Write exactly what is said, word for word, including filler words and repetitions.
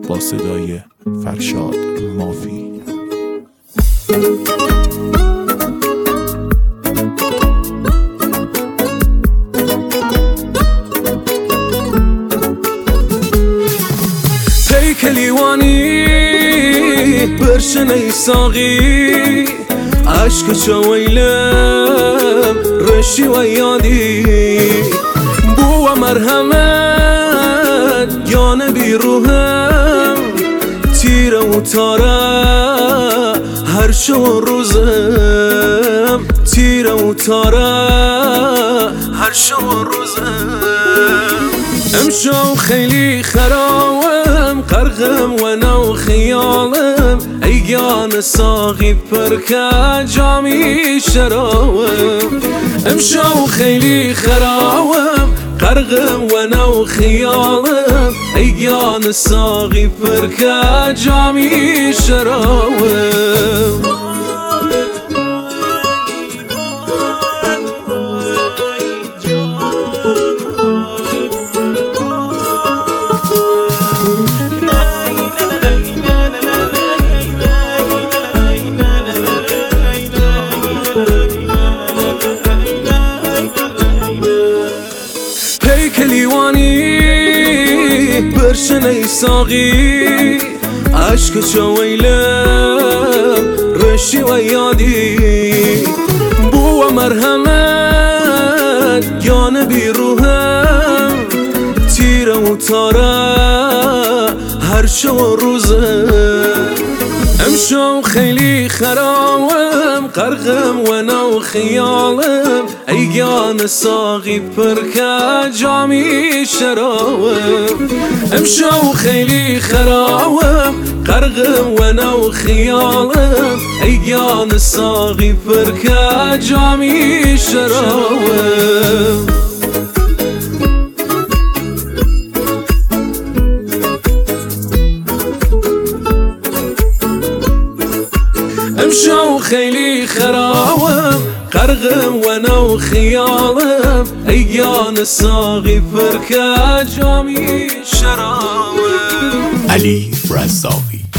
با صدای فرشاد مافی. پیکلیوانی برشن ای ساقی عشق چویلم رشی و یادی بو و مرحمت یا نبی روحم تیره و تاره هر شو روزم تیره و تاره هر شو روزم امشو خیلی خراوم قرغم و نو خیالم ایگان ساقی پرکه جامی شراوم امشو خیلی خراوم قرغم و نو خیالم ایگان ساقی پرکه جامی شراوم پیکلیوانی برشن ای ساقی عشق چویلم رشی و یادی بو و مرحمت یا نبی روحم تیره و تاره هر شو روزم امشو خیلی خراوم قرغم و نو خیالم ایگان ساقی پرکه جامی شراوم امشو خیلی خراوم قرغم و نو خیالم ایگان ساقی پرکه جامی شراوم امشو خیلی خراوم قرغم و نو خیالم ایگان ساقی پرکه جامی شراوم. علی رزاقی.